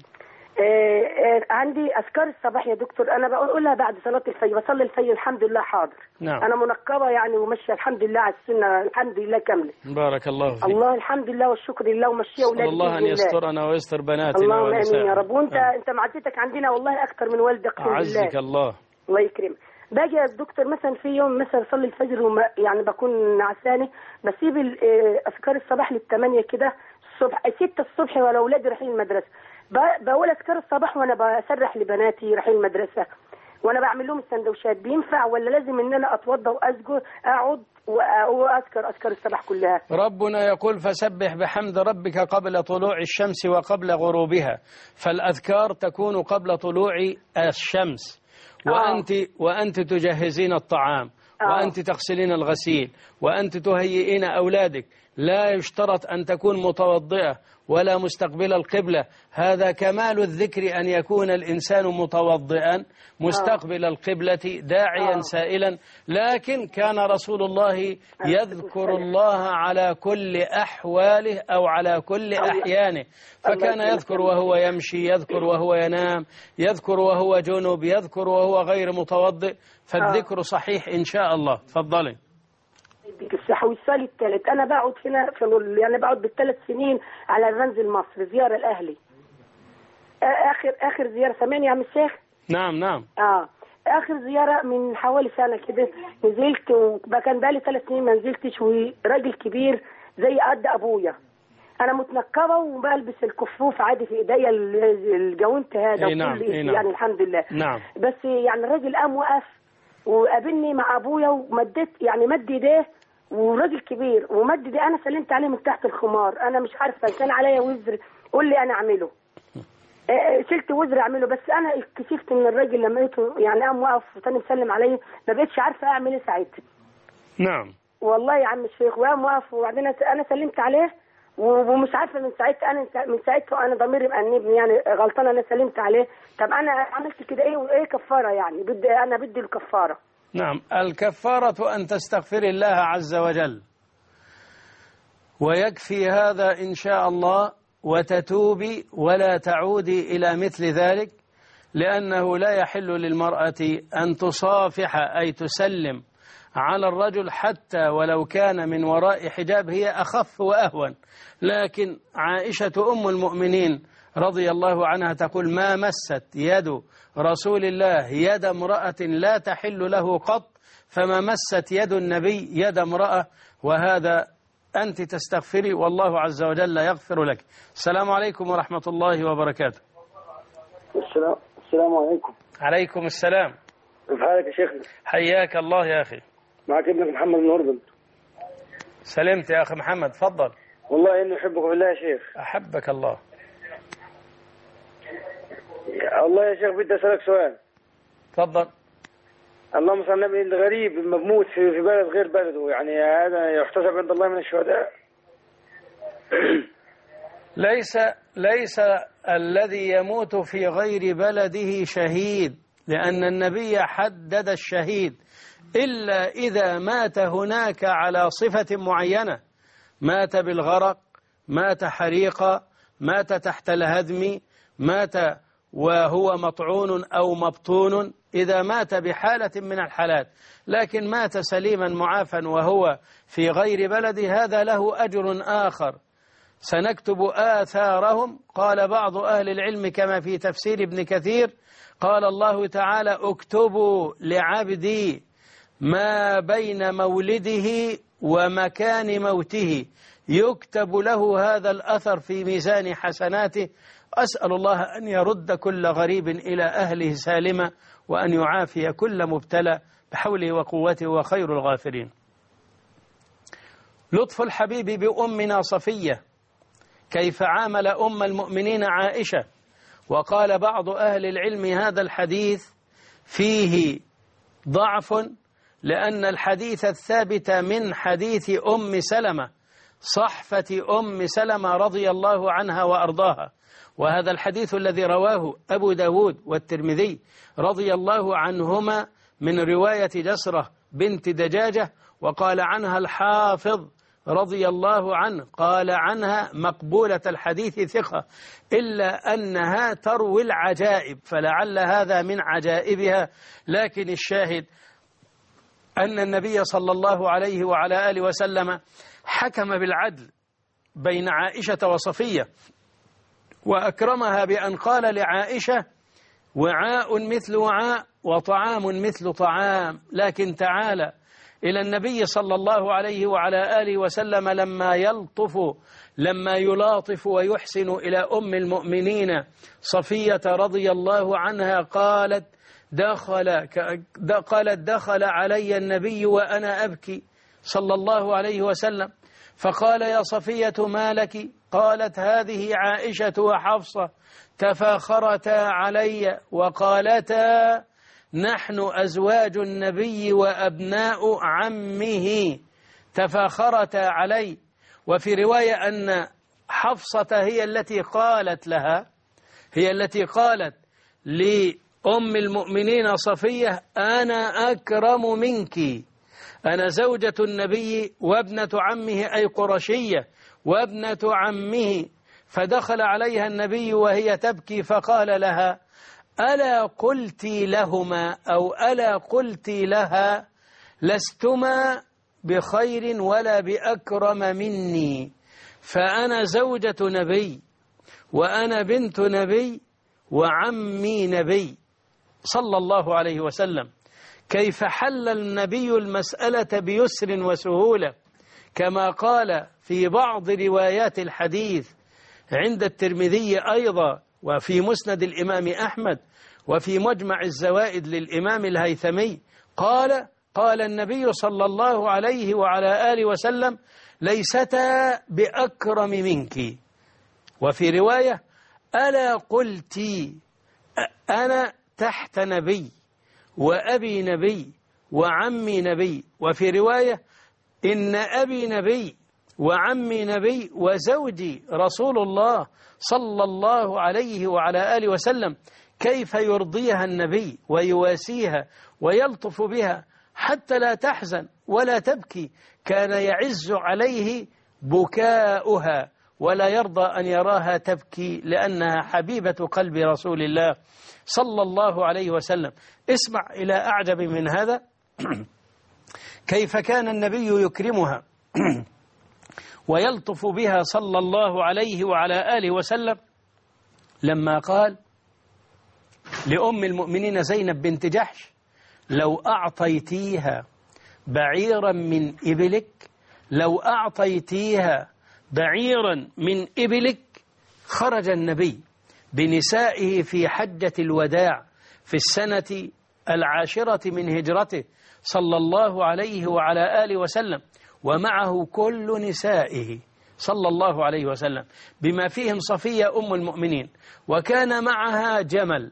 عندي أذكار الصباح يا دكتور، أنا بقولها بعد صلاة الفجر، بصلي الفجر الحمد لله حاضر. نعم. أنا منقبة يعني وماشية الحمد لله على السنة الحمد لله كاملة. بارك الله فيك. الله الحمد لله والشكر لله وماشية أولادي. الله أن يسترنا ويستر بناتنا. اللهم آمين يا رب. وأنت أنت معدتك عندنا والله أكثر من والدك. عزك الله. الله يكرمك. باجي يا دكتور مثلا في يوم مثلا اصلي الفجر يعني بكون نعسانه، بسيب اذكار الصباح لل8 كده الصبح 6 الصبح وانا اولادي رايحين المدرسه، بقول اذكار الصباح وانا بسرح لبناتي رايحين المدرسه وانا بعمل لهم السندوتشات. بينفع ولا لازم ان انا اتوضى واسجد اقعد واذكر اذكار الصباح كلها؟ ربنا يقول فسبح بحمد ربك قبل طلوع الشمس وقبل غروبها، فالاذكار تكون قبل طلوع الشمس. وأنت تجهزين الطعام، وأنت تغسلين الغسيل، وأنت تهيئين أولادك. لا يشترط أن تكون متوضئة ولا مستقبل القبلة، هذا كمال الذكر أن يكون الإنسان متوضئا مستقبل القبلة داعيا سائلا. لكن كان رسول الله يذكر الله على كل أحواله أو على كل أحيانه، فكان يذكر وهو يمشي، يذكر وهو ينام، يذكر وهو جنب، يذكر وهو غير متوضئ، فالذكر صحيح إن شاء الله. تفضلي. الصحة. والسؤال الثالث، أنا بقعد هنا يعني بقعد بال3 سنين على منزل مصر زيارة لأهلي. آخر زيارة سامعني يا عم الشيخ؟ نعم. آخر زيارة من حوالي سنة كده نزلت، وكان بقالي 3 سنين ما نزلتش، وراجل كبير زي قد أبويا. أنا متنقبة وبلبس الكفوف عادي في إيديا الجوانت هذا. نعم. يعني الحمد لله. نعم. بس يعني الراجل قام وقف وقابلني مع أبويا ومدت يعني مد إيديه وراجل كبير ومد دي انا سلمت عليه من تحت الخمار، انا مش عارفه كان عليا وزر، قول لي انا اعمله. شلت وزر اعمله، بس انا اكتشفت ان الراجل لما لقيته يعني قام واقف وتاني مسلم عليا ما بقتش عارفه اعمل ايه ساعتها. نعم والله يا عم الشيخ، وقام واقف وبعدين انا سلمت عليه ومش عارفه من ساعتها، من ساعتها انا ضميري مأنبني يعني غلطانه انا سلمت عليه. طب انا عملت كده ايه وايه كفاره يعني؟ بدي الكفاره. نعم، الكفارة أن تستغفر الله عز وجل، ويكفي هذا إن شاء الله، وتتوبي ولا تعودي إلى مثل ذلك، لأنه لا يحل للمرأة أن تصافح أي تسلم على الرجل حتى ولو كان من وراء حجاب، هي أخف وأهون. لكن عائشة أم المؤمنين رضي الله عنها تقول: ما مست يد رسول الله يد امرأة لا تحل له قط، فما مست يد النبي يد امرأة، وهذا أنت تستغفري والله عز وجل يغفر لك. السلام عليكم ورحمة الله وبركاته. السلام عليكم. عليكم السلام. كيف حالك يا شيخنا؟ حياك الله يا أخي. معك ابنك محمد من أردن. سلمت يا أخي محمد، تفضل. والله إني أحبك بالله يا شيخ. أحبك الله. الله يا شيخ بدي أسألك سؤال. تفضل. اللهم صل على النبي، الغريب المموت في بلد غير بلده، يعني هذا يحتسب عند الله من الشهداء؟ ليس الذي يموت في غير بلده شهيد، لأن النبي حدد الشهيد إلا إذا مات هناك على صفة معينة، مات بالغرق، مات حريقا، مات تحت الهدم، مات وهو مطعون أو مبطون، إذا مات بحالة من الحالات. لكن مات سليما معافا وهو في غير بلده، هذا له أجر آخر، سنكتب آثارهم. قال بعض أهل العلم كما في تفسير ابن كثير، قال الله تعالى: اكتبوا لعبدي ما بين مولده ومكان موته، يكتب له هذا الأثر في ميزان حسناته. أسأل الله أن يرد كل غريب إلى أهله سالما، وأن يعافي كل مبتلى بحوله وقوته، وخير الغافرين. لطف الحبيب بأمنا صفية، كيف عامل أم المؤمنين عائشة. وقال بعض أهل العلم هذا الحديث فيه ضعف، لأن الحديث الثابت من حديث أم سلمة، صحفة أم سلمة رضي الله عنها وأرضاها، وهذا الحديث الذي رواه أبو داود والترمذي رضي الله عنهما من رواية جسرة بنت دجاجة. وقال عنها الحافظ رضي الله عنه، قال عنها مقبولة الحديث ثقة، إلا أنها تروي العجائب، فلعل هذا من عجائبها. لكن الشاهد أن النبي صلى الله عليه وعلى آله وسلم حكم بالعدل بين عائشة وصفية، وأكرمها بأن قال لعائشة: وعاء مثل وعاء وطعام مثل طعام. لكن تعالى إلى النبي صلى الله عليه وعلى آله وسلم لما يلاطف ويحسن إلى أم المؤمنين صفية رضي الله عنها، قالت: دخل علي النبي وأنا أبكي صلى الله عليه وسلم، فقال: يا صفية ما لك؟ قالت: هذه عائشة وحفصة تفاخرتا علي وقالتا: نحن أزواج النبي وأبناء عمه، تفاخرتا علي. وفي رواية أن حفصة هي التي قالت لأم المؤمنين صفية: أنا أكرم منك، أنا زوجة النبي وابنة عمه، أي قرشية وابنة عمه. فدخل عليها النبي وهي تبكي فقال لها: ألا قلت لهما أو ألا قلت لها لستما بخير ولا بأكرم مني، فأنا زوجة نبي وأنا بنت نبي وعمي نبي صلى الله عليه وسلم. كيف حل النبي المسألة بيسر وسهولة، كما قال في بعض روايات الحديث عند الترمذي أيضا، وفي مسند الإمام أحمد، وفي مجمع الزوائد للإمام الهيثمي، قال: قال النبي صلى الله عليه وعلى آله وسلم ليستا بأكرم منك. وفي رواية ألا قلت أنا تحت نبي وأبي نبي وعمي نبي. وفي رواية إن أبي نبي وعمي نبي وزوجي رسول الله صلى الله عليه وعلى آله وسلم. كيف يرضيها النبي ويواسيها ويلطف بها حتى لا تحزن ولا تبكي. كان يعز عليه بكاؤها ولا يرضى أن يراها تبكي لأنها حبيبة قلب رسول الله صلى الله عليه وسلم. اسمع إلى أعجب من هذا. كيف كان النبي يكرمها ويلطف بها صلى الله عليه وعلى آله وسلم لما قال لأم المؤمنين زينب بنت جحش لو أعطيتيها بعيرا من إبلك، لو أعطيتيها بعيرا من إبلك. خرج النبي بنسائه في حجة الوداع في السنة 10 من هجرته صلى الله عليه وعلى آله وسلم، ومعه كل نسائه صلى الله عليه وسلم بما فيهم صفية أم المؤمنين، وكان معها جمل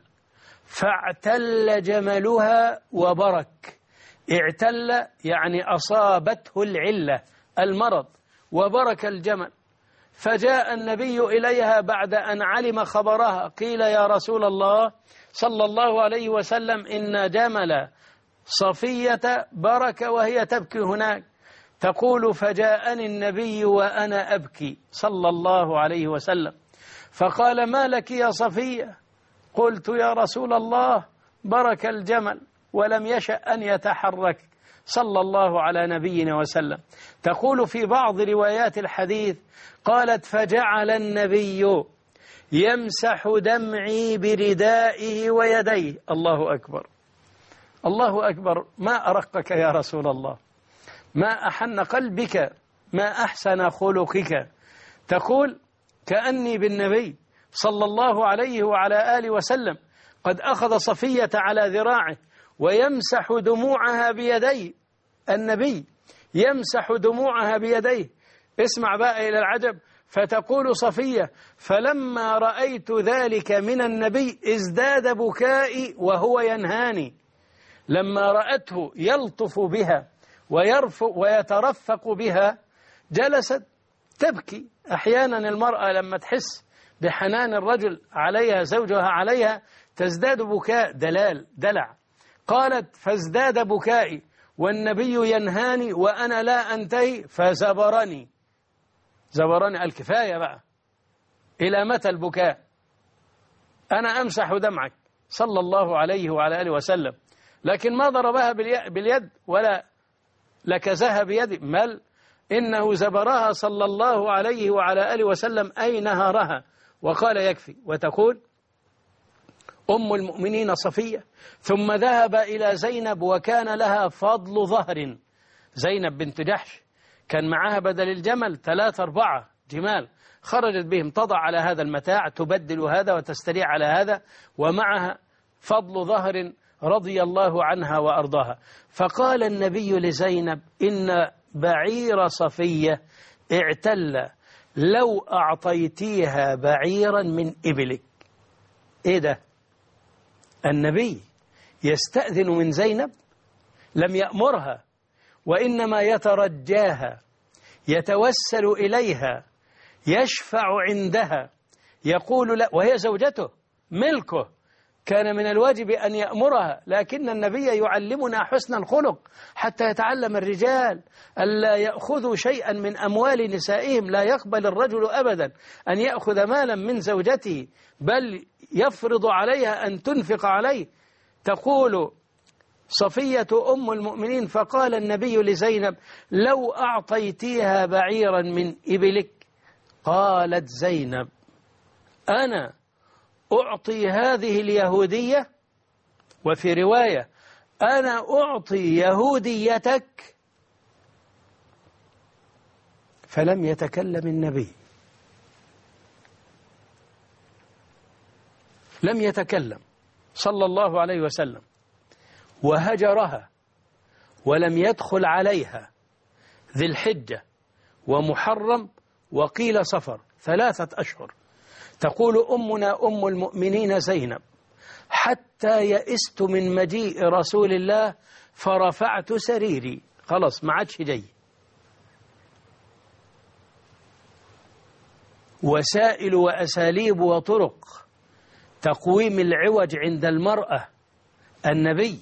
فاعتل جملها وبرك. اعتل يعني أصابته العلة المرض وبرك الجمل. فجاء النبي إليها بعد أن علم خبرها. قيل يا رسول الله صلى الله عليه وسلم إن جمل صفية برك وهي تبكي هناك. تقول فجاءني النبي وأنا أبكي صلى الله عليه وسلم فقال ما لك يا صفية؟ قلت يا رسول الله برك الجمل ولم يشأ أن يتحرك صلى الله على نبينا وسلم. تقول في بعض روايات الحديث قالت فجعل النبي يمسح دمعي بردائه ويديه. الله أكبر الله أكبر. ما أرقك يا رسول الله، ما أحن قلبك، ما أحسن خلقك. تقول كأني بالنبي صلى الله عليه وعلى آله وسلم قد أخذ صفية على ذراعه ويمسح دموعها بيديه. النبي يمسح دموعها بيديه. اسمع بقى إلى العجب. فتقول صفية فلما رأيت ذلك من النبي ازداد بكائي وهو ينهاني. لما رأته يلطف بها ويترفق بها جلست تبكي. أحيانا المرأة لما تحس بحنان الرجل عليها زوجها عليها تزداد بكاء دلع. قالت فازداد بكائي والنبي ينهاني وأنا لا أنتهي فزبرني. زبرني الكفاية بقى، إلى متى البكاء؟ أنا أمسح دمعك صلى الله عليه وعلى آله وسلم. لكن ما ضربها باليد ولا لكزها بيد، بل إنه زبرها صلى الله عليه وعلى آله وسلم أي نهارها وقال يكفي. وتقول أم المؤمنين صفية ثم ذهب إلى زينب وكان لها فضل ظهر. زينب بنت جحش كان معها بدل الجمل 3-4 جمال، خرجت بهم تضع على هذا المتاع تبدل هذا وتستريع على هذا، ومعها فضل ظهر رضي الله عنها وأرضاها. فقال النبي لزينب إن بعير صفية اعتل لو أعطيتيها بعيرا من إبلك. إيه ده؟ النبي يستأذن من زينب، لم يأمرها وإنما يترجاها، يتوسل إليها، يشفع عندها، يقول لا، وهي زوجته ملكه، كان من الواجب أن يأمرها، لكن النبي يعلمنا حسن الخلق حتى يتعلم الرجال ألا يأخذوا شيئا من أموال نسائهم. لا يقبل الرجل أبدا أن يأخذ مالا من زوجته، بل يفرض عليها أن تنفق عليه. تقول صفية أم المؤمنين فقال النبي لزينب لو أعطيتيها بعيرا من إبلك. قالت زينب أنا أعطي هذه اليهودية، وفي رواية أنا أعطي يهوديتك. فلم يتكلم النبي، لم يتكلم صلى الله عليه وسلم، وهجرها ولم يدخل عليها ذي الحجة ومحرم وقيل صفر 3 أشهر. تقول أمنا أم المؤمنين زينب: حتى يئست من مجيء رسول الله فرفعت سريري، خلاص ما عادش جاي. وسائل وأساليب وطرق تقويم العوج عند المرأة. النبي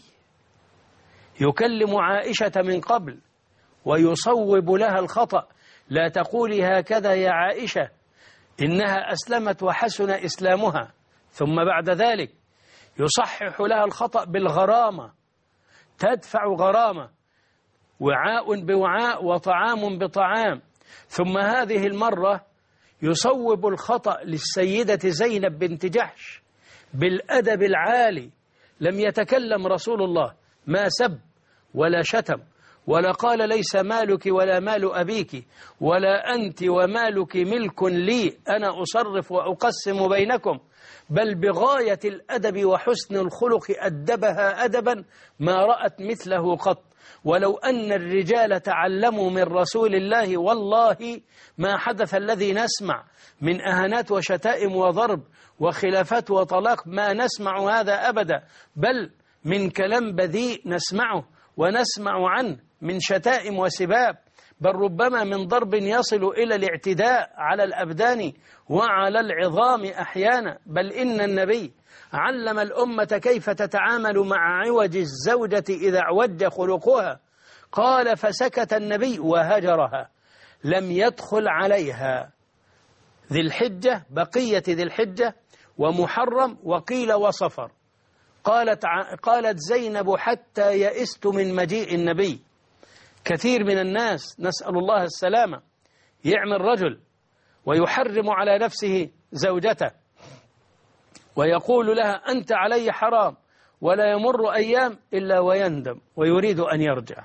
يكلم عائشة من قبل ويصوب لها الخطأ: لا تقولي هكذا يا عائشة، إنها أسلمت وحسن إسلامها. ثم بعد ذلك يصحح لها الخطأ بالغرامة، تدفع غرامة، وعاء بوعاء وطعام بطعام. ثم هذه المرة يصوب الخطأ للسيدة زينب بنت جحش بالأدب العالي. لم يتكلم رسول الله، ما سب ولا شتم ولا قال ليس مالك ولا مال أبيك ولا أنت ومالك ملك لي أنا أصرف وأقسم بينكم، بل بغاية الأدب وحسن الخلق أدبها أدبا ما رأت مثله قط. ولو أن الرجال تعلموا من رسول الله والله ما حدث الذي نسمع من أهانات وشتائم وضرب وخلافات وطلاق، ما نسمع هذا أبدا، بل من كلام بذيء نسمعه ونسمع عنه من شتائم وسباب، بل ربما من ضرب يصل إلى الاعتداء على الأبدان وعلى العظام أحيانا. بل إن النبي علم الأمة كيف تتعامل مع عوج الزوجة إذا اعوج خلقها. قال: فسكت النبي وهجرها، لم يدخل عليها ذي الحجة، بقية ذي الحجة ومحرم وقيل وصفر. قالت زينب: حتى يئست من مجيء النبي. كثير من الناس نسأل الله السلامة يعمل رجل ويحرم على نفسه زوجته ويقول لها: أنت علي حرام، ولا يمر أيام إلا ويندم ويريد أن يرجع.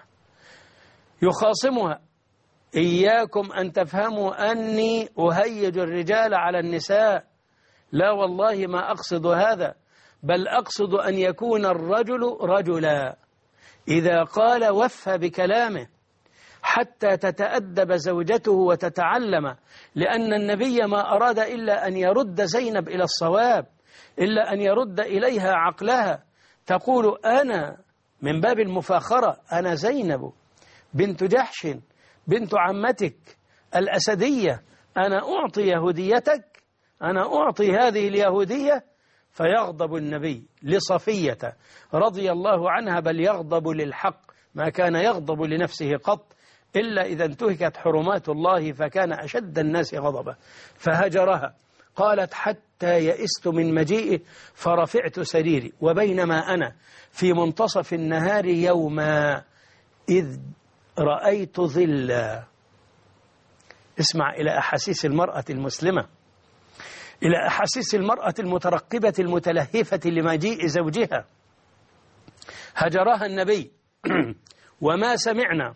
يخاصمها: إياكم أن تفهموا أني أهيج الرجال على النساء، لا والله ما أقصد هذا، بل أقصد أن يكون الرجل رجلا إذا قال وفى بكلامه حتى تتأدب زوجته وتتعلم، لأن النبي ما أراد إلا أن يرد زينب إلى الصواب، إلا أن يرد إليها عقلها. تقول: أنا من باب المفاخرة، أنا زينب بنت جحش بنت عمتك الأسدية، أنا أعطي يهوديتك، أنا أعطي هذه اليهودية. فيغضب النبي لصفية رضي الله عنها، بل يغضب للحق، ما كان يغضب لنفسه قط إلا إذا انتهكت حرمات الله، فكان أشد الناس غضبا، فهجرها. قالت: حتى يئست من مجيئه فرفعت سريري، وبينما أنا في منتصف النهار يوما إذ رأيت ظلا. اسمع إلى أحاسيس المرأة المسلمة، إلى أحاسيس المرأة المترقبة المتلهفة لمجيء زوجها. هجرها النبي وما سمعنا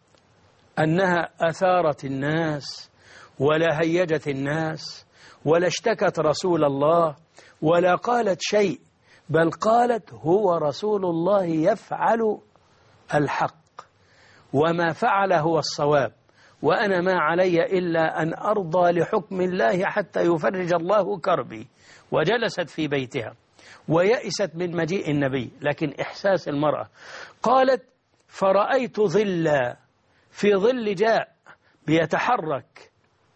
أنها أثارت الناس ولا هيجت الناس ولا اشتكت رسول الله ولا قالت شيء، بل قالت: هو رسول الله يفعل الحق وما فعل هو الصواب، وأنا ما علي إلا أن أرضى لحكم الله حتى يفرج الله كربي. وجلست في بيتها ويأست من مجيء النبي. لكن إحساس المرأة، قالت: فرأيت ظلا، في ظل جاء بيتحرك،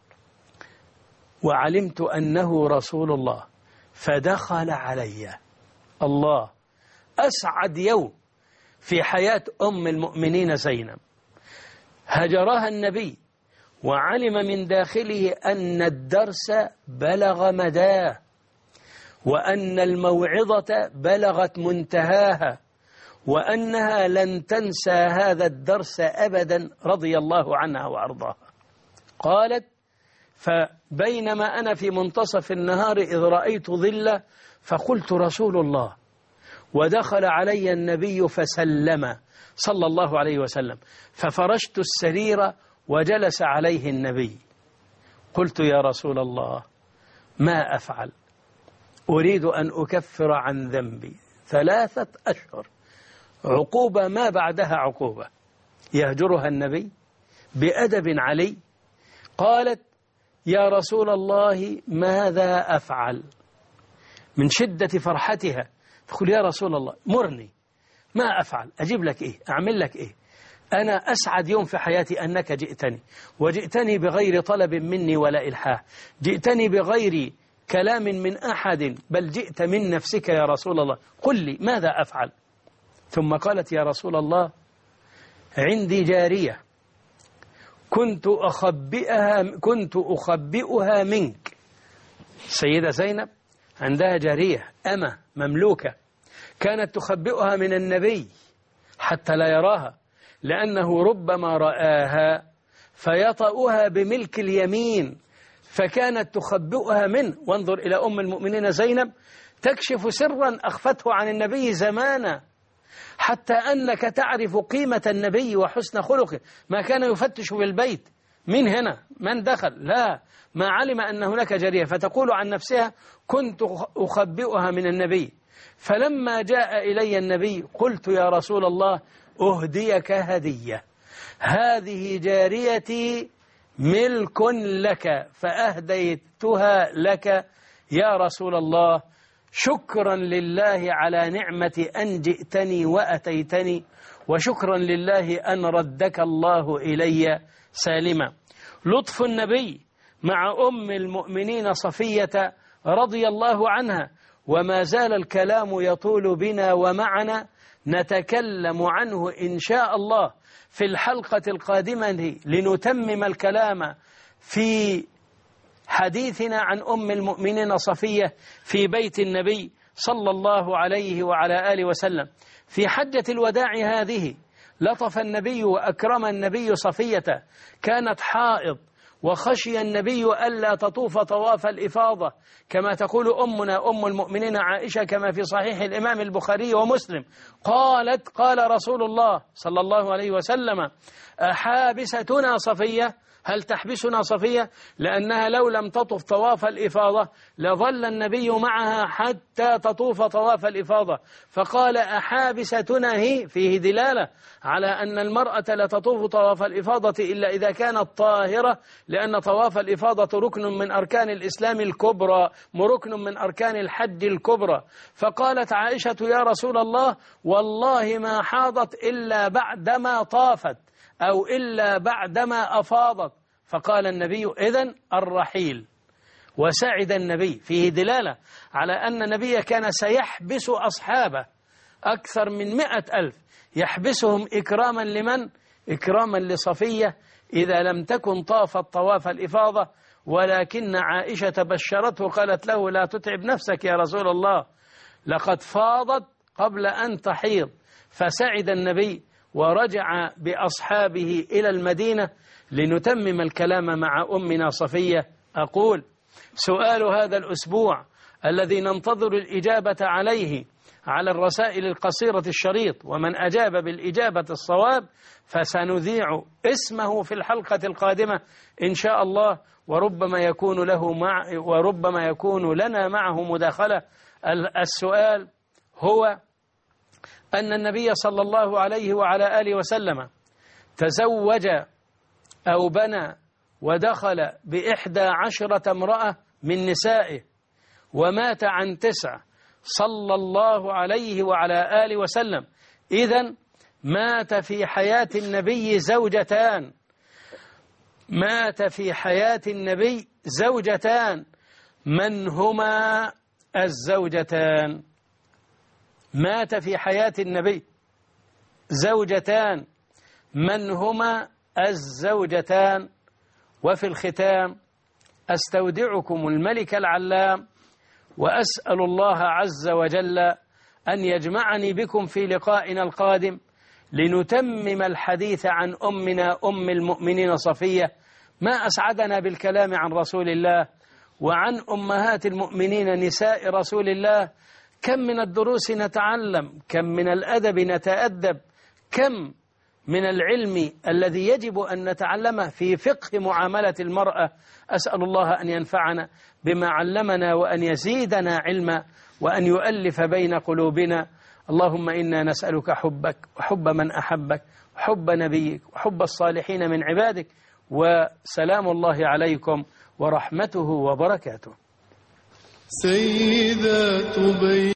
وعلمت أنه رسول الله فدخل علي. الله، أسعد يوم في حياة أم المؤمنين زينب. هجرها النبي وعلم من داخله أن الدرس بلغ مداه وأن الموعظة بلغت منتهاها وأنها لن تنسى هذا الدرس أبدا، رضي الله عنها وأرضاها. قالت: فبينما أنا في منتصف النهار إذ رأيت ظلة فقلت: رسول الله. ودخل علي النبي فسلم صلى الله عليه وسلم، ففرشت السرير وجلس عليه النبي. قلت: يا رسول الله، ما أفعل؟ أريد أن أكفر عن ذنبي 3 أشهر، عقوبة ما بعدها عقوبة. يهجرها النبي بأدب علي. قالت: يا رسول الله ماذا أفعل؟ من شدة فرحتها تقول: يا رسول الله مرني، ما أفعل؟ أجيب لك إيه؟ أعمل لك إيه؟ أنا أسعد يوم في حياتي أنك جئتني، وجئتني بغير طلب مني ولا إلحاح، جئتني بغير كلام من أحد، بل جئت من نفسك يا رسول الله، قل لي ماذا أفعل؟ ثم قالت: يا رسول الله عندي جارية كنت أخبئها منك. سيدة زينب عندها جارية أمة مملوكة، كانت تخبئها من النبي حتى لا يراها، لأنه ربما رآها فيطأها بملك اليمين، فكانت تخبئها منه. وانظر إلى أم المؤمنين زينب تكشف سرا أخفته عن النبي زمانا، حتى أنك تعرف قيمة النبي وحسن خلقه. ما كان يفتش بالبيت من هنا من دخل، لا، ما علم أن هناك جارية، فتقول عن نفسها: كنت أخبئها من النبي. فلما جاء إلي النبي قلت: يا رسول الله أهديك هدية، هذه جاريتي ملك لك، فأهديتها لك يا رسول الله، شكرا لله على نعمة أن جئتني وأتيتني، وشكرا لله أن ردك الله إلي سالما. لطف النبي مع أم المؤمنين صفية رضي الله عنها، وما زال الكلام يطول بنا ومعنا، نتكلم عنه إن شاء الله في الحلقة القادمة لنتمم الكلام في حديثنا عن أم المؤمنين صفية في بيت النبي صلى الله عليه وعلى آله وسلم. في حجة الوداع هذه لطف النبي وأكرم النبي صفية، كانت حائض وخشي النبي ألا تطوف طواف الإفاضة، كما تقول أمنا أم المؤمنين عائشة كما في صحيح الإمام البخاري ومسلم، قالت: قال رسول الله صلى الله عليه وسلم: أحابستنا صفية؟ هل تحبسنا صفية؟ لأنها لو لم تطف طواف الإفاضة لظل النبي معها حتى تطوف طواف الإفاضة. فقال: أحابستنا هي؟ فيه دلالة على أن المرأة لا تطوف طواف الإفاضة إلا إذا كانت طاهرة، لأن طواف الإفاضة ركن من أركان الإسلام الكبرى، ركن من أركان الحج الكبرى. فقالت عائشة: يا رسول الله والله ما حاضت إلا بعدما طافت أو إلا بعدما أفاضت. فقال النبي: إذن الرحيل. وسعد النبي، فيه دلالة على أن النبي كان سيحبس أصحابه أكثر من 100,000، يحبسهم إكراما لمن؟ إكراما لصفية إذا لم تكن طافت طواف الإفاضة. ولكن عائشة بشرته، قالت له: لا تتعب نفسك يا رسول الله، لقد فاضت قبل أن تحيض. فسعد النبي ورجع بأصحابه إلى المدينة لنتمم الكلام مع أمنا صفية. أقول: سؤال هذا الأسبوع الذي ننتظر الإجابة عليه على الرسائل القصيرة الشريط، ومن أجاب بالإجابة الصواب فسنذيع اسمه في الحلقة القادمة إن شاء الله، وربما يكون لنا معه مداخلة. السؤال هو أن النبي صلى الله عليه وعلى آله وسلم تزوج أو بنى ودخل ب11 امرأة من نسائه، ومات عن 9 صلى الله عليه وعلى آله وسلم. إذن مات في حياة النبي زوجتان، مات في حياة النبي زوجتان. من هما الزوجتان؟ مات في حياة النبي زوجتان، من هما الزوجتان؟ وفي الختام أستودعكم الملك العلام، وأسأل الله عز وجل أن يجمعني بكم في لقائنا القادم لنتمم الحديث عن أمنا أم المؤمنين صفية. ما أسعدنا بالكلام عن رسول الله وعن أمهات المؤمنين نساء رسول الله. كم من الدروس نتعلم، كم من الأدب نتأدب، كم من العلم الذي يجب أن نتعلمه في فقه معاملة المرأة. أسأل الله أن ينفعنا بما علمنا وأن يزيدنا علما وأن يؤلف بين قلوبنا. اللهم إنا نسألك حبك وحب من أحبك حب نبيك وحب الصالحين من عبادك، وسلام الله عليكم ورحمته وبركاته. سيدات بيت